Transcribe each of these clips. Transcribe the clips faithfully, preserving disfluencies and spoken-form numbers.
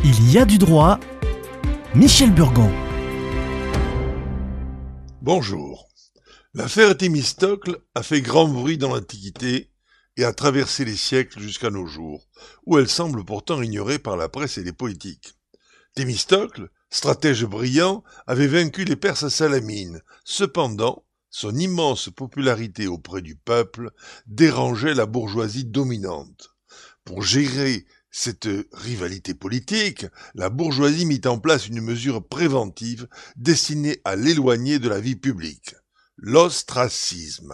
Il y a du droit. Michel Burgon. Bonjour. L'affaire Thémistocle a fait grand bruit dans l'Antiquité et a traversé les siècles jusqu'à nos jours, où elle semble pourtant ignorée par la presse et les politiques. Thémistocle, stratège brillant, avait vaincu les Perses à Salamine. Cependant, son immense popularité auprès du peuple dérangeait la bourgeoisie dominante. Pour gérer cette rivalité politique, la bourgeoisie mit en place une mesure préventive destinée à l'éloigner de la vie publique, l'ostracisme.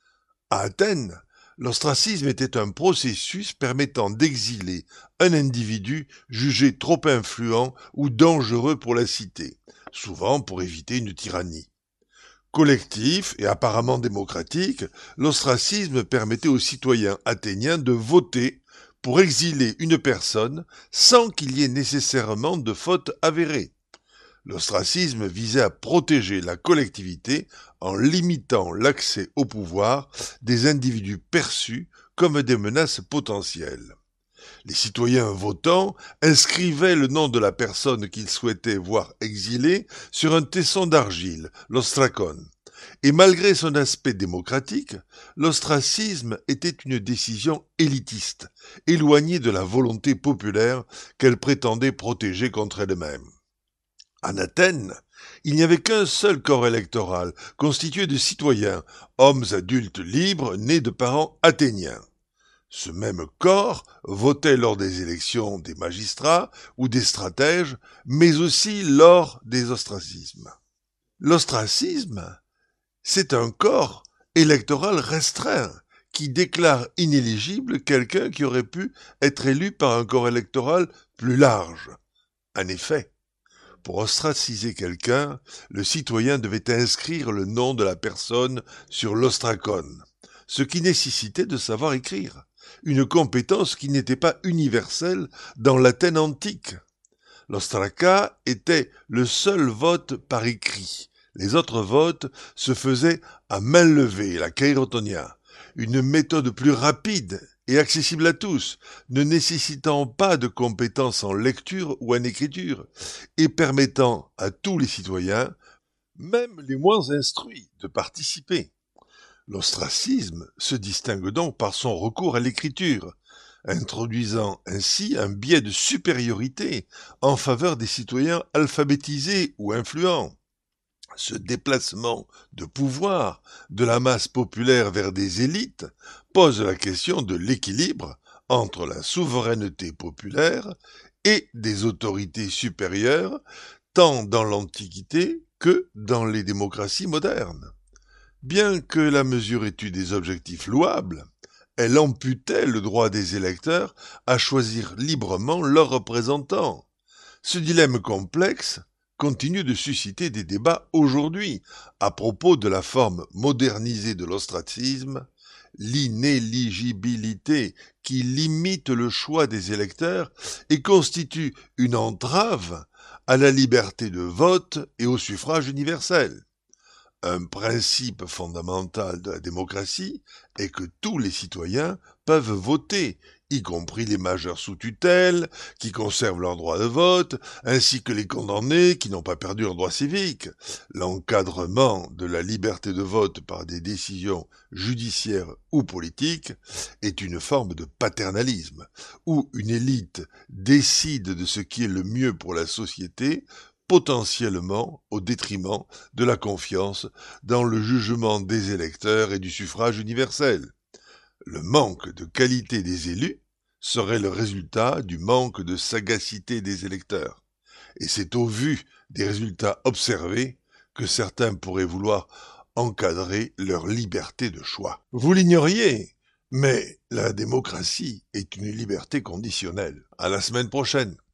À Athènes, l'ostracisme était un processus permettant d'exiler un individu jugé trop influent ou dangereux pour la cité, souvent pour éviter une tyrannie. Collectif et apparemment démocratique, l'ostracisme permettait aux citoyens athéniens de voter pour exiler une personne sans qu'il y ait nécessairement de faute avérée. L'ostracisme visait à protéger la collectivité en limitant l'accès au pouvoir des individus perçus comme des menaces potentielles. Les citoyens votants inscrivaient le nom de la personne qu'ils souhaitaient voir exilée sur un tesson d'argile, l'ostracon. Et malgré son aspect démocratique, l'ostracisme était une décision élitiste, éloignée de la volonté populaire qu'elle prétendait protéger contre elle-même. En Athènes, il n'y avait qu'un seul corps électoral, constitué de citoyens, hommes adultes libres nés de parents athéniens. Ce même corps votait lors des élections des magistrats ou des stratèges, mais aussi lors des ostracismes. L'ostracisme, c'est un corps électoral restreint qui déclare inéligible quelqu'un qui aurait pu être élu par un corps électoral plus large. En effet, pour ostraciser quelqu'un, le citoyen devait inscrire le nom de la personne sur l'ostracon, ce qui nécessitait de savoir écrire, une compétence qui n'était pas universelle dans l'Athènes antique. L'ostraca était le seul vote par écrit. Les autres votes se faisaient à main levée, la kairotonia, une méthode plus rapide et accessible à tous, ne nécessitant pas de compétences en lecture ou en écriture, et permettant à tous les citoyens, même les moins instruits, de participer. L'ostracisme se distingue donc par son recours à l'écriture, introduisant ainsi un biais de supériorité en faveur des citoyens alphabétisés ou influents. Ce déplacement de pouvoir de la masse populaire vers des élites pose la question de l'équilibre entre la souveraineté populaire et des autorités supérieures, tant dans l'Antiquité que dans les démocraties modernes. Bien que la mesure ait eu des objectifs louables, elle amputait le droit des électeurs à choisir librement leurs représentants. Ce dilemme complexe continue de susciter des débats aujourd'hui à propos de la forme modernisée de l'ostracisme, l'inéligibilité qui limite le choix des électeurs et constitue une entrave à la liberté de vote et au suffrage universel. Un principe fondamental de la démocratie est que tous les citoyens peuvent voter, y compris les majeurs sous tutelle, qui conservent leur droit de vote, ainsi que les condamnés qui n'ont pas perdu leur droit civique. L'encadrement de la liberté de vote par des décisions judiciaires ou politiques est une forme de paternalisme, où une élite décide de ce qui est le mieux pour la société, potentiellement au détriment de la confiance dans le jugement des électeurs et du suffrage universel. Le manque de qualité des élus serait le résultat du manque de sagacité des électeurs. Et c'est au vu des résultats observés que certains pourraient vouloir encadrer leur liberté de choix. Vous l'ignoriez, mais la démocratie est une liberté conditionnelle. À la semaine prochaine.